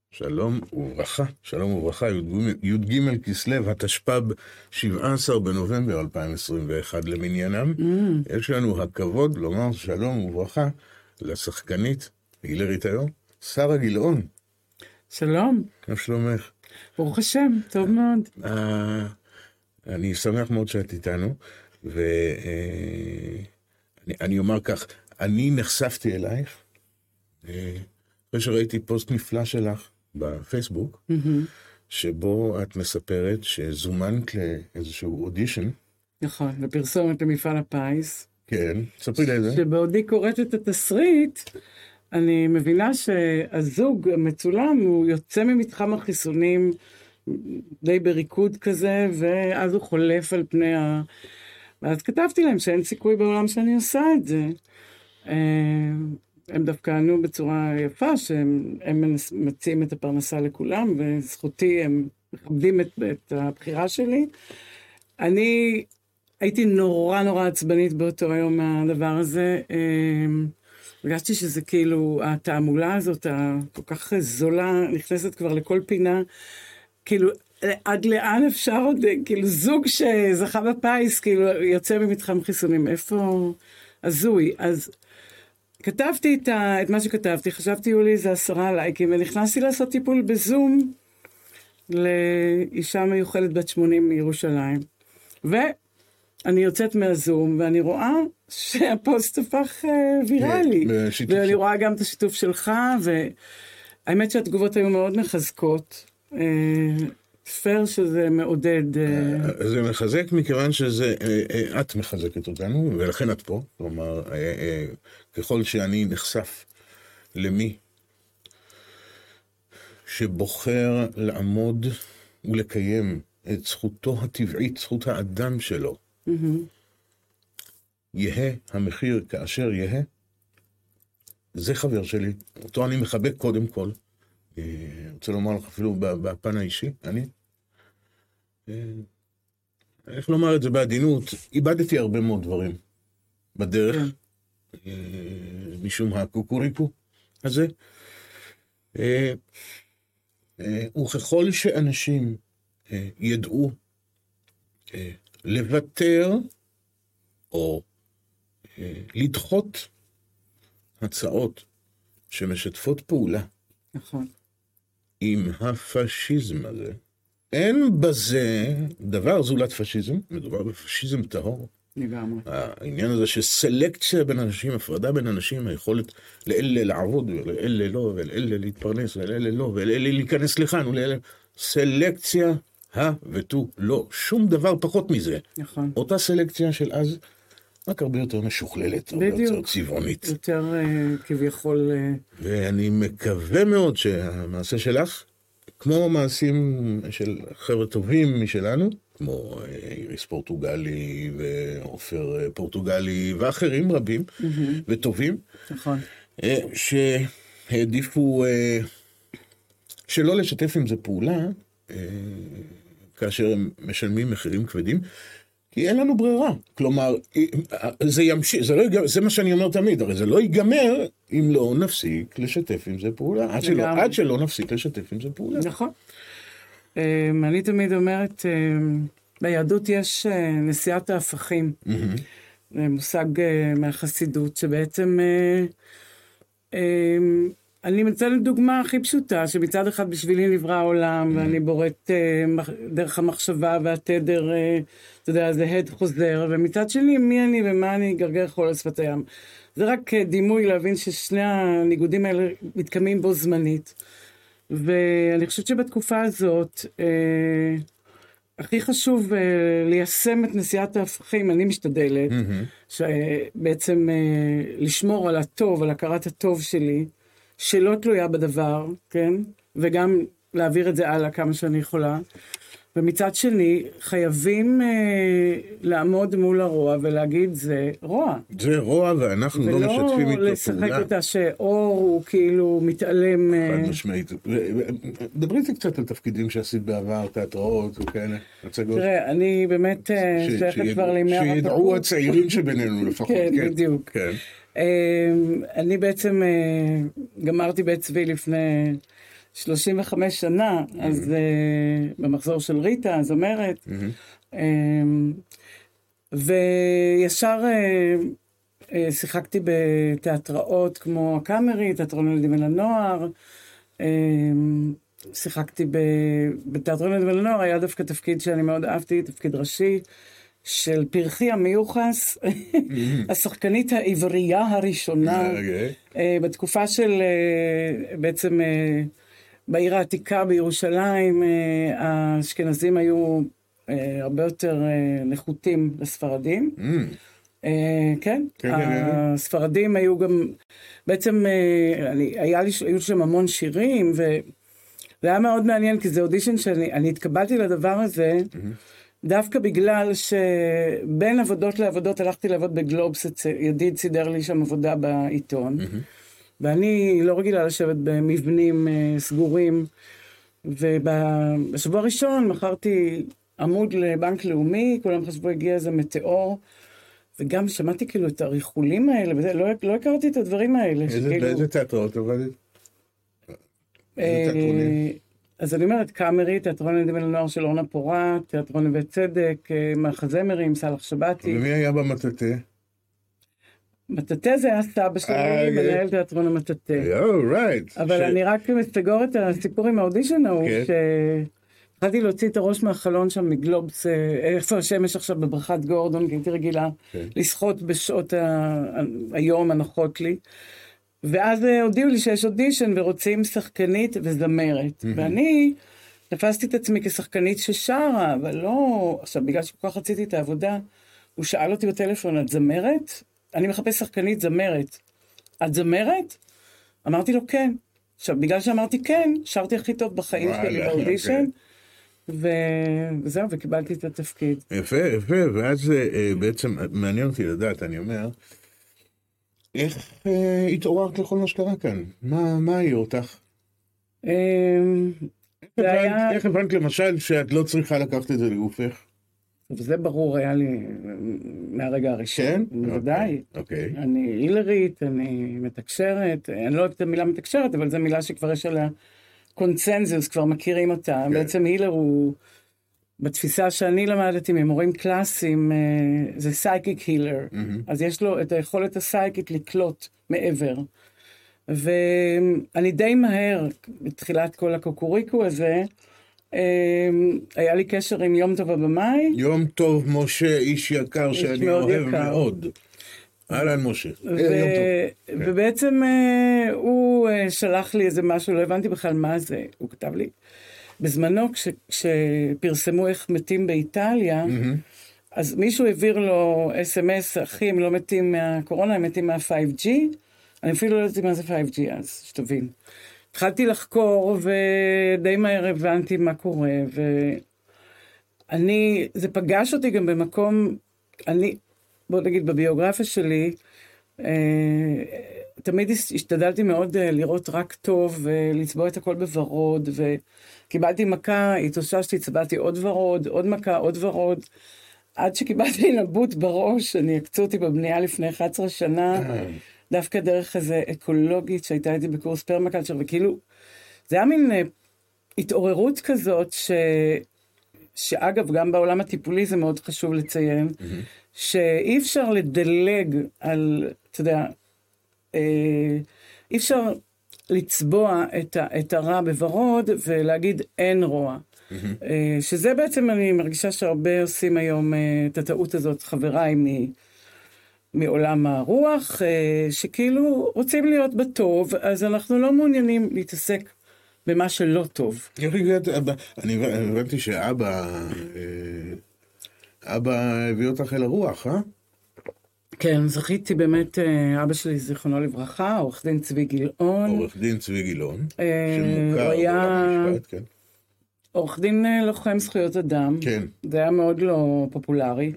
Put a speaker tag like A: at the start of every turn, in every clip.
A: שלום וברכה, שלום וברכה, י"ג כסלו, התשפ"ב, 17 בנובמבר 2021 למניינם. יש לנו הכבוד לומר שלום וברכה לשחקנית, הילרית היום, שרה גילאון.
B: שלום.
A: מה שלומך?
B: ברוך השם, טוב מאוד.
A: אני שמח מאוד שאת איתנו, ואני אומר כך, אני נחשפתי אלייך, אחרי שראיתי פוסט נפלא שלך בפייסבוק, שבו את מספרת שזומנת לאיזשהו אודישן.
B: נכון, לפרסומת למפעל הפיס.
A: כן, ספרי לי את זה.
B: שבעודי קוראת את התסריט, אני מבינה שהזוג המצולם הוא יוצא ממתחם החיסונים די בריקוד כזה, ואז הוא חולף על פני ואז כתבתי להם שאין סיכוי בעולם שאני עושה את זה. הם דווקא ענו בצורה יפה, שהם מציעים את הפרנסה לכולם, וזכותי, הם מכבדים את הבחירה שלי. אני הייתי נורא עצבנית באותו יום מהדבר הזה. הרגשתי שזה כאילו, התעמולה הזאת, כל כך זולה, נכנסת כבר לכל פינה, כאילו, עד לאן אפשר עוד, כאילו, זוג שזכה בפיס, כאילו, יוצא ממתחם חיסונים, איפה הזוי? אז כתבתי את מה שכתבתי, חשבתי יהיו לי איזה 10 לייקים, ונכנסתי לעשות טיפול בזום לאישה מיוחדת בת 80 מירושלים. ואני יוצאת מהזום, ואני רואה שהפוסט הפך ויראלי. ואני רואה גם את השיתוף שלך, והאמת שהתגובות היו מאוד מחזקות. פייר שזה מעודד.
A: זה מחזק מכיוון שזה, את מחזקת אותנו, ולכן את פה. כלומר, ככל שאני נחשף למי שבוחר לעמוד ולקיים את זכותו הטבעית, זכות האדם שלו, יהה המחיר כאשר יהה, זה חבר שלי, אותו אני מחבק קודם כל. רוצה לומר לך אפילו בפן האישי, איך לומר את זה בעדינות, איבדתי הרבה מאוד דברים בדרך, משום הקוקוריקו הזה, וככל שאנשים ידעו לוותר או לדחות הצעות שמשתפות פעולה,
B: נכון.
A: עם הפשיזם הזה, אין בזה דבר זולת פשיזם, מדובר בפשיזם טהור.
B: לגמרי.
A: העניין הזה שסלקציה בין אנשים, הפרדה בין אנשים, היכולת לאלה לעבוד, ולאלה לא, ולאלה להתפרנס, ולאלה לא, ולאלה להיכנס לכאן, ולאלה, סלקציה ותו לא, שום דבר פחות מזה.
B: נכון.
A: אותה סלקציה של אז, רק הרבה יותר משוכללת, הרבה יותר צבעונית.
B: יותר כביכול.
A: ואני מקווה מאוד שהמעשה שלך, כמו מעשים של חבר'ה טובים משלנו, כמו איריס פורטוגלי ואופר פורטוגלי ואחרים רבים וטובים,
B: נכון.
A: שהעדיפו שלא לשתף עם זה פעולה, כאשר הם משלמים מחירים כבדים, כי אין לנו ברירה. כלומר, זה ימשיך, זה מה שאני אומר תמיד, הרי זה לא ייגמר אם לא נפסיק לשתף עם זה פעולה, עד שלא נפסיק לשתף עם זה פעולה.
B: נכון. אני תמיד אומרת, ביהדות יש נשיאת ההפכים, מושג מהחסידות, שבעצם אני מצא לדוגמה הכי פשוטה, שמצד אחד בשבילי נברא העולם, ואני בוראת דרך המחשבה והתדר, אתה יודע, זה הד חוזר, ומצד שני, מי אני ומה אני גרגר חול על שפת הים. זה רק דימוי להבין ששני הניגודים האלה מתקיימים בו זמנית. ואני חושבת שבתקופה הזאת, הכי חשוב ליישם את נשיאת ההפכים, אני משתדלת, שבעצם לשמור על הטוב, על הכרת הטוב שלי, שלא תלויה בדבר, כן? וגם להעביר את זה הלאה כמה שאני יכולה. ומצד שני, חייבים לעמוד מול הרוע ולהגיד, זה רוע.
A: זה רוע ואנחנו לא משתפים איתו פעולה. ולא
B: לשחק אותה שאור הוא כאילו מתעלם.
A: חד משמעית. דברי איתי קצת על תפקידים שעשית בעבר, תיאטראות וכאלה, הצגות.
B: תראה, אני באמת שייכת כבר לימי הרווקות.
A: שידעו הצעירים שבינינו לפחות.
B: כן, בדיוק.
A: כן.
B: אני בעצם גמרתי בית צבי לפני 35 שנה, אז במחזור של ריטה, זמרת, וישר שיחקתי בתיאטראות כמו הקאמרי, תיאטרון ילדים ולנוער, שיחקתי בתיאטרון ילדים ולנוער, היה דווקא תפקיד שאני מאוד אהבתי, תפקיד ראשי, של פרחי המיוחס, השחקנית העברייה הראשונה, בתקופה של בעצם בעיר העתיקה בירושלים, האשכנזים היו הרבה יותר נחותים לספרדים. כן, הספרדים היו גם, בעצם היו שם המון שירים, וזה היה מאוד מעניין, כי זה אודישן שאני התקבלתי לדבר הזה, דווקא בגלל שבין עבודות לעבודות הלכתי לעבוד בגלובס, ידיד סידר לי שם עבודה בעיתון, ואני לא רגילה לשבת במבנים סגורים, ובשבוע הראשון מכרתי עמוד לבנק לאומי, כולם חשבו הגיע איזה מטאור, וגם שמעתי כאילו את הריחולים האלה, וזה, לא הכרתי את הדברים האלה.
A: באיזה תיאטרות עובדת?
B: אז אני אומרת, קאמרי, תיאטרון ילדים ולנוער של אורנה פורת, תיאטרון נווה צדק, מחזמרים, סלח שבתי.
A: ומי היה במטאטה?
B: מטאטה זה היה סבא שלי, מנהל תיאטרון המטאטה. אבל אני רק מסתגור את הסיפור עם האודישן ההוא, התחלתי להוציא את הראש מהחלון שם מגלובס, איפה השמש עכשיו בברכת גורדון, כי הייתי רגילה לשחות בשעות היום הנוחות לי. ואז הודיעו לי שיש אודישן ורוצים שחקנית וזמרת. ואני תפסתי את עצמי כשחקנית ששרה, אבל לא... עכשיו, בגלל שכל כך רציתי את העבודה, הוא שאל אותי בטלפון, את זמרת? אני מחפש שחקנית זמרת. את זמרת? אמרתי לו כן. עכשיו, בגלל שאמרתי כן, שרתי הכי טוב בחיים שלי באודישן, וזהו, וקיבלתי את התפקיד.
A: יפה, ואז בעצם מעניין אותי לדעת, אני אומר, איך התעוררת לכל מה שקרה כאן? מה העיר אותך? איך הבנת למשל שאת לא צריכה לקחת את זה לגופך?
B: וזה ברור היה לי מהרגע הראשון.
A: כן?
B: בוודאי.
A: אוקיי.
B: אני הילרית, אני מתקשרת, אני לא אוהבת את המילה מתקשרת, אבל זו מילה שכבר יש עליה קונצנזוס, כבר מכירים אותה. בעצם הילר הוא, בתפיסה שאני למדתי ממורים קלאסיים, זה סייקיק הילר. אז יש לו את היכולת הסייקית לקלוט מעבר. ואני די מהר, בתחילת כל הקוקוריקו הזה, היה לי קשר עם יום טוב הבמאי.
A: יום טוב משה, איש יקר שאני אוהב מאוד. אהלן משה.
B: ובעצם הוא שלח לי איזה משהו, לא הבנתי בכלל מה זה. הוא כתב לי, בזמנו כשפרסמו איך מתים באיטליה, אז מישהו העביר לו SMS, אחי, הם לא מתים מהקורונה, הם מתים מה-5G. אני אפילו לא יודעת מה זה 5G אז, שתבין. התחלתי לחקור ודי מהר הבנתי מה קורה, זה פגש אותי גם במקום, בוא נגיד בביוגרפיה שלי, תמיד השתדלתי מאוד לראות רק טוב ולצבוע את הכל בוורוד, וקיבלתי מכה, התאוששתי, צבעתי עוד ורוד, עוד מכה, עוד ורוד, עד שקיבלתי נבוט בראש, אני הקצו אותי בבנייה לפני 11 שנה, דווקא דרך איזה אקולוגית שהייתה איתי בקורס פרמקלצ'ר, וכאילו, זה היה מין התעוררות כזאת, שאגב, גם בעולם הטיפולי זה מאוד חשוב לציין, שאי אפשר לדלג על, אתה יודע, אי אפשר לצבוע את הרע בוורוד, ולהגיד אין רוע. שזה בעצם אני מרגישה שהרבה עושים היום את הטעות הזאת, חבריי מעולם הרוח, שכאילו רוצים להיות בטוב, אז אנחנו לא מעוניינים להתעסק במה שלא טוב.
A: אני הבנתי שאבא הביא אותך אל הרוח, אה?
B: כן, זכיתי באמת, אבא שלי זיכרונו לברכה, עורך דין צבי גילאון.
A: עורך דין צבי גילאון, שמוכר בעולם המשפט, כן.
B: עורך דין לוחם זכויות אדם.
A: כן.
B: זה היה מאוד לא פופולרי.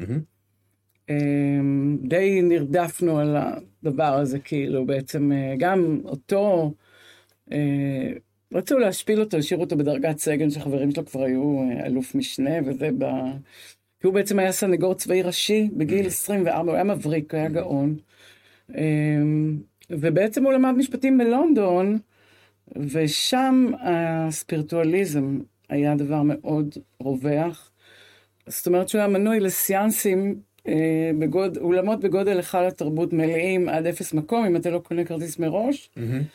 B: די נרדפנו על הדבר הזה, כאילו בעצם גם אותו, רצו להשפיל אותו, השאירו אותו בדרגת סגן, שחברים שלו כבר היו אלוף משנה, וזה כי הוא בעצם היה סנגור צבאי ראשי, בגיל 24, הוא היה מבריק, היה גאון, ובעצם הוא למד משפטים בלונדון, ושם הספירטואליזם היה דבר מאוד רווח. זאת אומרת שהוא היה מנוי לסיאנסים, אולמות בגודל היכל התרבות מלאים עד 0 מקום, אם אתה לא קונה כרטיס מראש.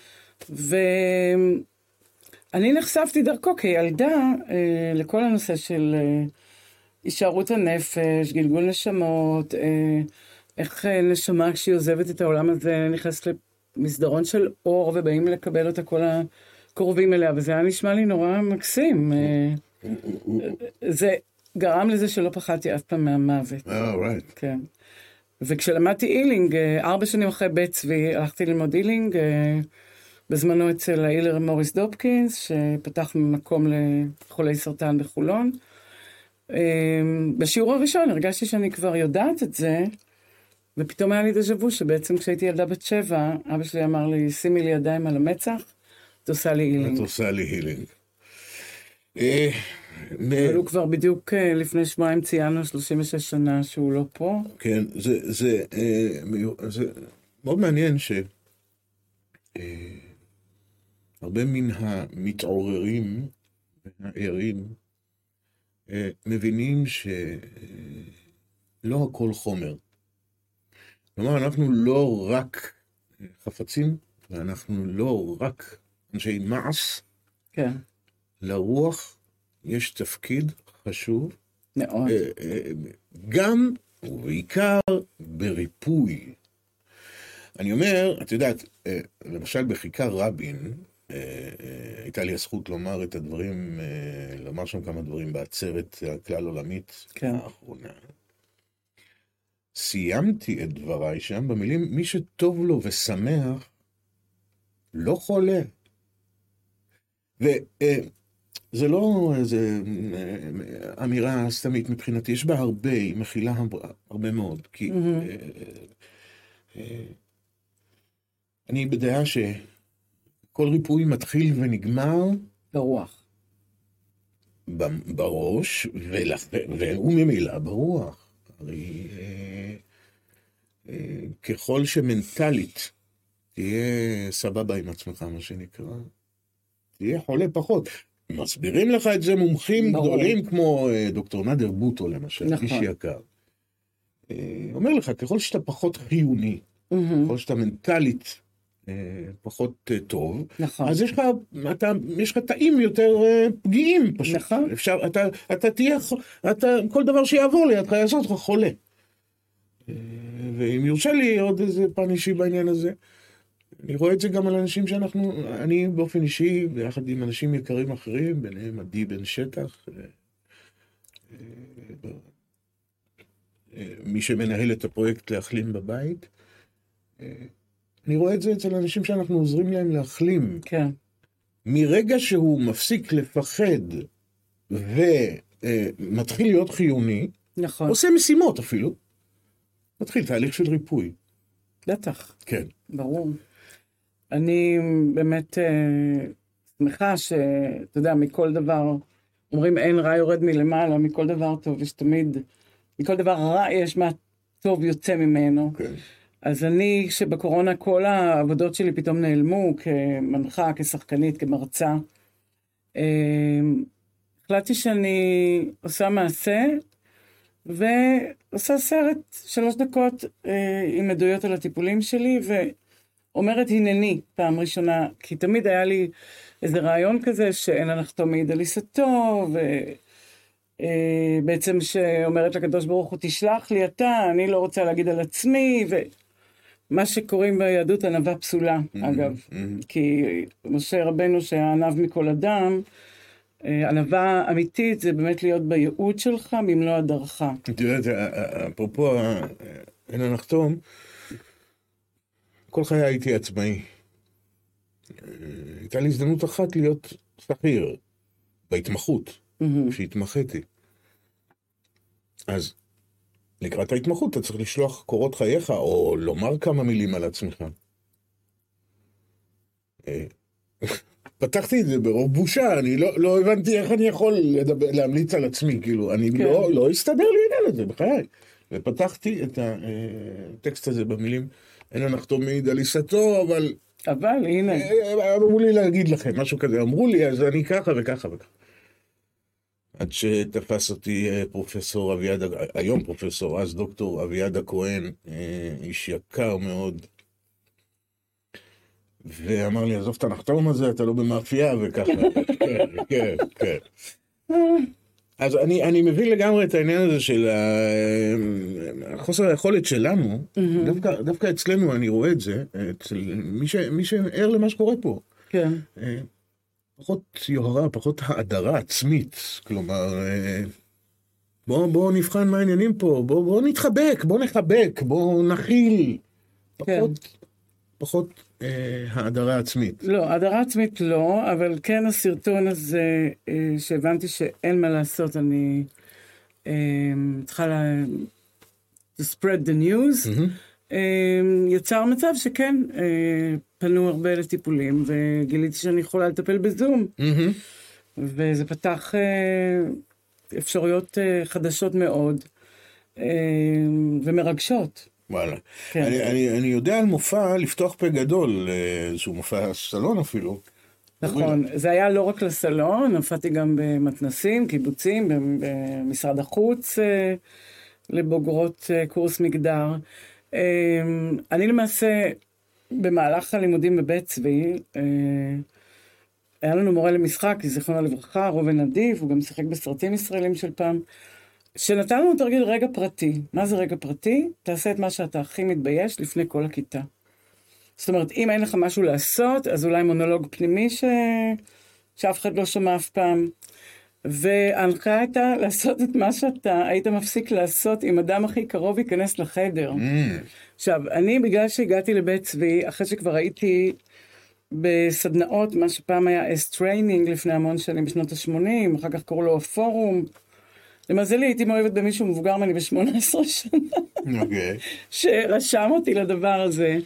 B: ואני נחשפתי דרכו כילדה לכל הנושא של הישארות הנפש, גלגול נשמות, איך נשמה כשהיא עוזבת את העולם הזה נכנסת למסדרון של אור, ובאים לקבל אותה כל הקרובים אליה, וזה היה נשמע לי נורא מקסים. זה גרם לזה שלא פחדתי אף פעם מהמוות.
A: right.
B: כן. וכשלמדתי אילינג, 4 שנים אחרי בית צבי, הלכתי ללמוד אילינג, בזמנו אצל האילר מוריס דופקינס, שפתח מקום לחולי סרטן בחולון. בשיעור הראשון הרגשתי שאני כבר יודעת את זה, ופתאום היה לי דז'ה-וו שבעצם כשהייתי ילדה בת 7, אבא שלי אמר לי, שימי לי ידיים על המצח, את עושה לי אילינג.
A: את עושה לי הילינג.
B: אבל הוא כבר בדיוק לפני שבועיים ציינו 36 שנה שהוא לא פה.
A: כן, זה מאוד מעניין הרבה מן המתעוררים והערים מבינים שלא הכל חומר. כלומר, אנחנו לא רק חפצים, ואנחנו לא רק אנשי מעש.
B: כן.
A: לרוח יש תפקיד חשוב.
B: מאוד.
A: גם ובעיקר בריפוי. אני אומר, את יודעת, למשל בכיכר רבין, הייתה לי הזכות לומר את הדברים, לומר שם כמה דברים בעצרת הכלל עולמית האחרונה. סיימתי את דבריי שם במילים, מי שטוב לו ושמח, לא חולה. וזה לא איזו אמירה סתמית מבחינתי, יש בה הרבה, היא מכילה הרבה מאוד, כי אני בדעה שכל ריפוי מתחיל ונגמר
B: ברוח.
A: בראש, וממילא ברוח. הרי ככל שמנטלית תהיה סבבה עם עצמך, מה שנקרא, תהיה חולה פחות. מסבירים לך את זה מומחים גדולים כמו דוקטור נדר בוטו למשל, איש יקר. אומר לך, ככל שאתה פחות חיוני, ככל שאתה מנטלית פחות טוב, אז יש לך תאים יותר פגיעים פשוט. אפשר, אתה תהיה, כל דבר שיעבור לידך יעשה אותך חולה. ואם יורשה לי עוד איזה פן אישי בעניין הזה, אני רואה את זה גם על אנשים אני באופן אישי, ביחד עם אנשים יקרים אחרים, ביניהם עדי בן שטח, מי שמנהל את הפרויקט להחלים בבית, אני רואה את זה אצל אנשים שאנחנו עוזרים להם להחלים.
B: כן.
A: מרגע שהוא מפסיק לפחד ומתחיל להיות חיוני,
B: נכון.
A: עושה משימות אפילו, מתחיל תהליך של ריפוי.
B: בטח.
A: כן.
B: ברור. אני באמת שמחה שאתה יודע, מכל דבר, אומרים אין רע יורד מלמעלה, מכל דבר טוב יש תמיד, מכל דבר רע יש מה טוב יוצא ממנו. כן. אז אני, שבקורונה כל העבודות שלי פתאום נעלמו, כמנחה, כשחקנית, כמרצה, החלטתי שאני עושה מעשה, ועושה סרט 3 דקות עם עדויות על הטיפולים שלי, ואומרת הנני פעם ראשונה, כי תמיד היה לי איזה רעיון כזה, שאין הנחתומי דליסתו, ובעצם שאומרת לקדוש ברוך הוא, תשלח לי אתה, אני לא רוצה להגיד על עצמי, מה שקוראים ביהדות ענווה פסולה, אגב. כי משה רבנו שהענב מכל אדם, ענווה אמיתית זה באמת להיות בייעוד שלך במלוא הדרכה.
A: את יודעת, אפרופו אין הנחתום, כל חיי הייתי עצמאי. הייתה לי הזדמנות אחת להיות שכיר, בהתמחות, כשהתמחיתי. אז לקראת ההתמחות אתה צריך לשלוח קורות חייך, או לומר כמה מילים על עצמך. פתחתי את זה ברוב בושה, אני לא הבנתי איך אני יכול להמליץ על עצמי, כאילו, אני לא הסתדר לי עניין לזה, בחיי. ופתחתי את הטקסט הזה במילים, אין הנחתום מעיד על עיסתו, אבל
B: אבל הנה.
A: אמרו לי להגיד לכם, משהו כזה, אמרו לי, אז אני ככה וככה וככה. עד שתפס אותי פרופסור אביעד, היום פרופסור, אז דוקטור אביעד הכהן, איש יקר מאוד, ואמר לי, עזוב את הנחתום הזה, אתה לא במאפייה, וככה. כן, כן, כן. אז אני מבין לגמרי את העניין הזה של חוסר היכולת שלנו, דווקא אצלנו אני רואה את זה, אצל מי שער למה שקורה פה.
B: כן.
A: פחות יוהרה, פחות האדרה עצמית, כלומר, בואו נבחן מה העניינים פה, בואו נתחבק, בואו נחבק, בואו נכיל. פחות האדרה עצמית.
B: לא, האדרה עצמית לא, אבל כן הסרטון הזה, שהבנתי שאין מה לעשות, אני צריכה to spread the news, יצר מצב שכן, פנו הרבה לטיפולים, וגיליתי שאני יכולה לטפל בזום, וזה פתח אפשרויות חדשות מאוד, ומרגשות.
A: וואלה. אני יודע על מופע לפתוח פה גדול, איזשהו מופע סלון אפילו.
B: נכון, זה היה לא רק לסלון, הופעתי גם במתנסים, קיבוצים, במשרד החוץ, לבוגרות קורס מגדר. אני למעשה, במהלך הלימודים בבית צבי, היה לנו מורה למשחק, זיכרונו לברכה, ראובן אדיב, הוא גם שיחק בסרטים ישראלים של פעם, שנתן לנו תרגיל רגע פרטי. מה זה רגע פרטי? תעשה את מה שאתה הכי מתבייש לפני כל הכיתה. זאת אומרת, אם אין לך משהו לעשות, אז אולי מונולוג פנימי שאף אחד לא שמע אף פעם. וההנחייה הייתה לעשות את מה שאתה היית מפסיק לעשות אם אדם הכי קרוב ייכנס לחדר. עכשיו, אני בגלל שהגעתי לבית צבי, אחרי שכבר הייתי בסדנאות, מה שפעם היה S-Training לפני המון שנים בשנות ה-80, אחר כך קראו לו הפורום, למזלי, הייתי מאוהבת במישהו מבוגר ממני ב-18 שנה, שרשם אותי לדבר הזה,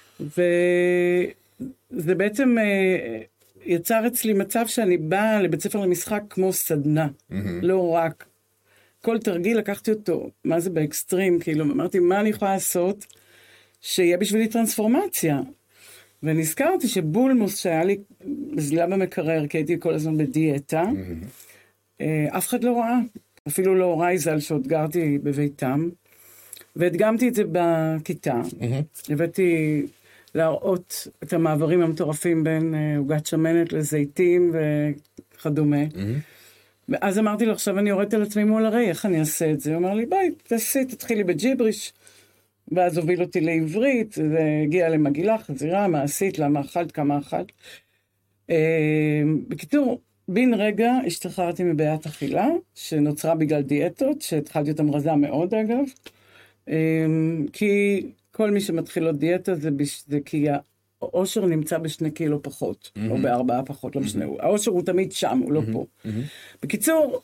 B: וזה בעצם יצר אצלי מצב שאני באה לבית ספר למשחק כמו סדנה, לא רק. כל תרגיל לקחתי אותו, מה זה באקסטרים, כאילו, אמרתי, מה אני יכולה לעשות שיהיה בשבילי טרנספורמציה? ונזכרתי שבולמוס שהיה לי זלילה במקרר, כי הייתי כל הזמן בדיאטה, אף אחד לא ראה. אפילו לא הוריי ז"ל שעוד גרתי בביתם, והדגמתי את זה בכיתה. הבאתי להראות את המעברים המטורפים בין עוגת שמנת לזיתים וכדומה. ואז אמרתי לו, עכשיו אני יורדת על עצמי מול הרי, איך אני אעשה את זה? הוא אמר לי, ביי, תתחילי בג'יבריש. ואז הוביל אותי לעברית, והגיע למגילה, חזירה, מעשית, למה אכלת, כמה אכלת. בקיצור, בין רגע השתחררתי מבעיית אכילה, שנוצרה בגלל דיאטות, שהתחלתי אותם רזה מאוד אגב, כי כל מי שמתחילות דיאטה זה כי האושר נמצא ב2 קילו פחות, או ב4 פחות, לא משנה, האושר הוא תמיד שם, הוא לא פה. בקיצור,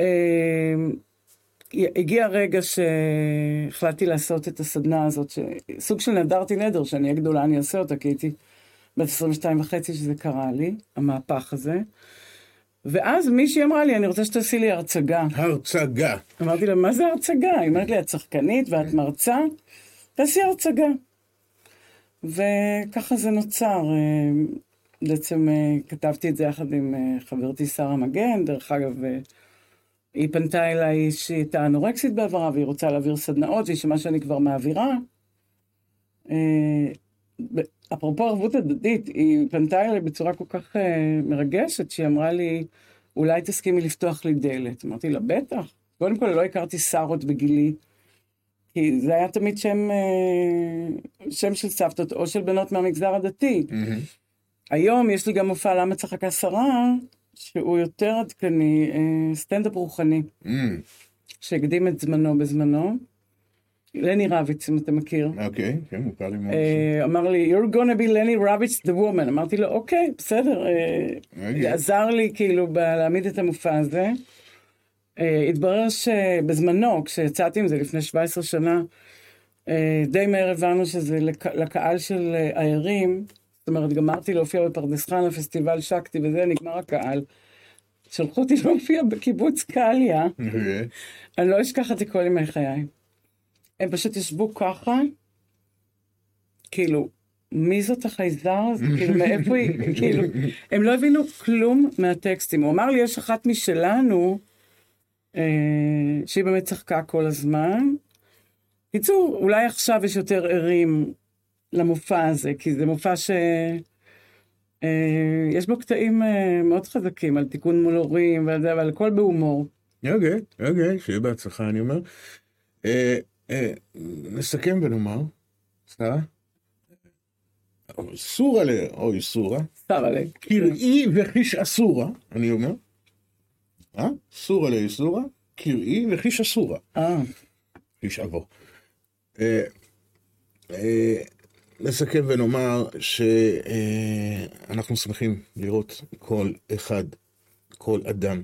B: הגיע רגע שהחלטתי לעשות את הסדנה הזאת, סוג של נדרתי נדר, שאני אהיה גדולה, אני אעשה אותה, כי הייתי בת 22.5 שזה קרה לי, המהפך הזה. ואז מישהי אמרה לי, אני רוצה שתעשי לי הרצגה.
A: הרצגה.
B: אמרתי לה, מה זה הרצגה? היא אמרת לי, את שחקנית ואת מרצה, תעשי הרצגה. וככה זה נוצר. בעצם כתבתי את זה יחד עם חברתי שרה מגן, דרך אגב, היא פנתה אליי שהיא הייתה אנורקסית בעברה, והיא רוצה להעביר סדנאות, והיא שמה שאני כבר מעבירה. אפרופו ערבות הדדית, היא פנתה אליי בצורה כל כך מרגשת, שהיא אמרה לי, אולי תסכימי לפתוח לי דלת. אמרתי לה, בטח. קודם כל, לא הכרתי שרות בגילי, כי זה היה תמיד שם של סבתות, או של בנות מהמגזר הדתי. היום יש לי גם מופע למה צחקה שרה, שהוא יותר עדכני, סטנדאפ רוחני, שהקדים את זמנו בזמנו. לני רביץ, אם אתה מכיר.
A: אוקיי, כן, מוכר לי מאוד.
B: אמר לי, you're gonna be לני רביץ the woman. אמרתי לו, אוקיי, בסדר. עזר לי כאילו להעמיד את המופע הזה. התברר שבזמנו, כשיצאתי עם זה לפני 17 שנה, די מהר הבנו שזה לקהל של הערים, זאת אומרת, גמרתי להופיע בפרדס חנה, פסטיבל שקטי וזה, נגמר הקהל. שלחו אותי להופיע בקיבוץ קליה. אני לא אשכח את זה כל ימי חיי. הם פשוט ישבו ככה, כאילו, מי זאת החייזר הזה? כאילו, מאיפה היא? כאילו, הם לא הבינו כלום מהטקסטים. הוא אמר לי, יש אחת משלנו, שהיא באמת צחקה כל הזמן. קיצור, אולי עכשיו יש יותר ערים למופע הזה, כי זה מופע יש בו קטעים מאוד חזקים על תיקון מול הורים אבל הכל בהומור.
A: אוקיי, שיהיה בהצלחה, אני אומר. נסכם ונאמר, סתרה? סורה אוי סורה.
B: סורה.
A: קראי וחיש אסורה, אני אומר. סורה סורה, קראי וחיש אסורה. חיש אבו. נסכם ונאמר שאנחנו שמחים לראות כל אחד, כל אדם,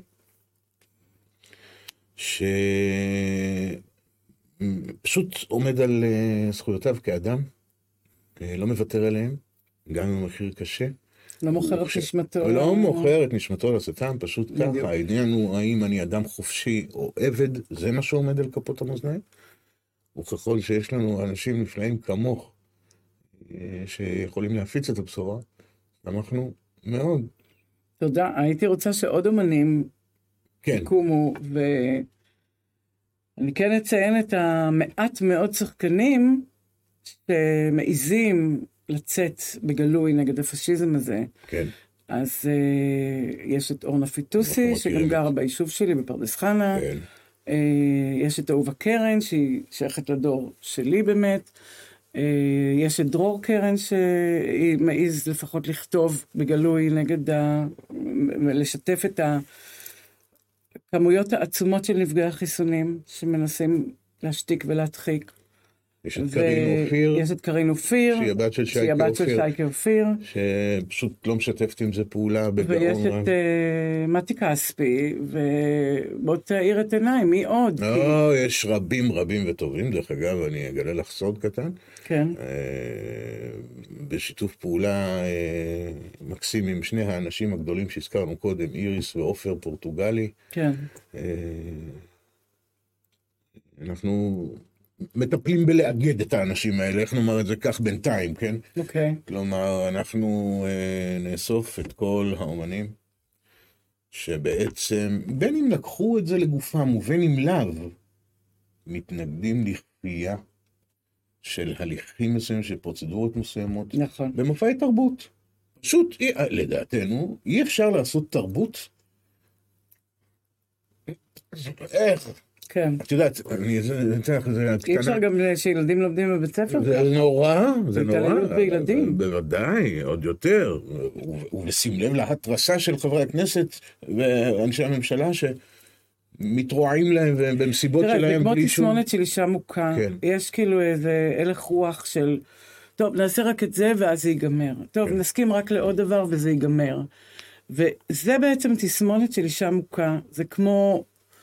A: שפשוט עומד על זכויותיו כאדם, לא מוותר עליהם, גם אם המחיר קשה.
B: לא מוכר את נשמתו.
A: לא מוכר את נשמתו לשטן, פשוט ככה. העניין הוא האם אני אדם חופשי או עבד, זה מה שעומד על כפות המאזניים. וככל שיש לנו אנשים נפלאים כמוך, שיכולים להפיץ את הבשורה, אנחנו מאוד.
B: תודה, הייתי רוצה שעוד אומנים יקומו, ואני כן אציין את המעט מאוד שחקנים שמעיזים לצאת בגלוי נגד הפשיזם הזה.
A: כן.
B: אז יש את אורנה פיטוסי, שגם גרה ביישוב שלי בפרדס חנה.
A: כן.
B: יש את אהובה קרן, שהיא שייכת לדור שלי באמת. יש את דרור קרן, שהיא מעיז לפחות לכתוב בגלוי נגד לשתף את הכמויות העצומות של נפגעי החיסונים, שמנסים להשתיק ולהדחיק.
A: יש את קרין אופיר.
B: יש את קרין אופיר.
A: שהיא הבת של שייקה
B: אופיר.
A: שפשוט לא משתפת עם זה פעולה בגאון.
B: ויש את מתי כספי, ובוא תאיר את עיניים, מי עוד?
A: יש רבים וטובים, דרך אגב, אני אגלה לך סוד קטן.
B: כן.
A: בשיתוף פעולה מקסים עם שני האנשים הגדולים שהזכרנו קודם, איריס ואופר פורטוגלי.
B: כן.
A: אנחנו מטפלים בלאגד את האנשים האלה, איך נאמר את זה כך בינתיים, כן?
B: אוקיי.
A: כלומר, אנחנו נאסוף את כל האומנים, שבעצם, בין אם לקחו את זה לגופם ובין אם לאו, מתנגדים לכפייה של הליכים מסוימים, של פרוצדורות מסוימות.
B: נכון.
A: במופעי תרבות. פשוט, לדעתנו, אי אפשר לעשות תרבות. איך?
B: כן.
A: את יודעת, אני אתן לך, זה קטנה.
B: אי אפשר גם שילדים לומדים בבית ספר?
A: זה נורא, זה נורא.
B: התעללות בילדים.
A: בוודאי, עוד יותר. ולשים לב להתרסה של חברי הכנסת ואנשי הממשלה שמתרועעים להם במסיבות שלהם בלי שום...
B: תראה, כמו תסמונת של אישה מוכה, יש כאילו איזה הלך רוח של, טוב, נעשה רק את זה ואז זה ייגמר. טוב, נסכים רק לעוד דבר וזה ייגמר. וזה בעצם תסמונת של אישה מוכה. זה כמו...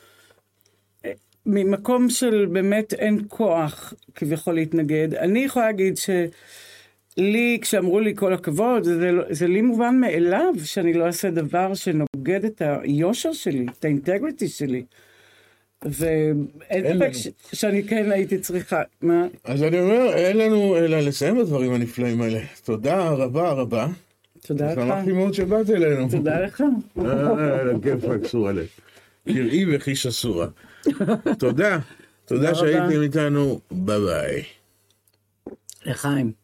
B: ממקום של באמת אין כוח כביכול להתנגד. אני יכולה להגיד שלי, כשאמרו לי כל הכבוד, זה לי מובן מאליו שאני לא אעשה דבר שנוגד את היושר שלי, את האינטגריטי שלי. ואין ספק שאני כן הייתי צריכה. מה?
A: אז אני אומר, אין לנו אלא לסיים הדברים הנפלאים האלה. תודה רבה.
B: תודה לך.
A: שמחתי מאוד שבאת אלינו.
B: תודה לך.
A: לכיף סורה לב. קראי וחיש אסורה. תודה שהייתם איתנו, ביי.
B: לחיים.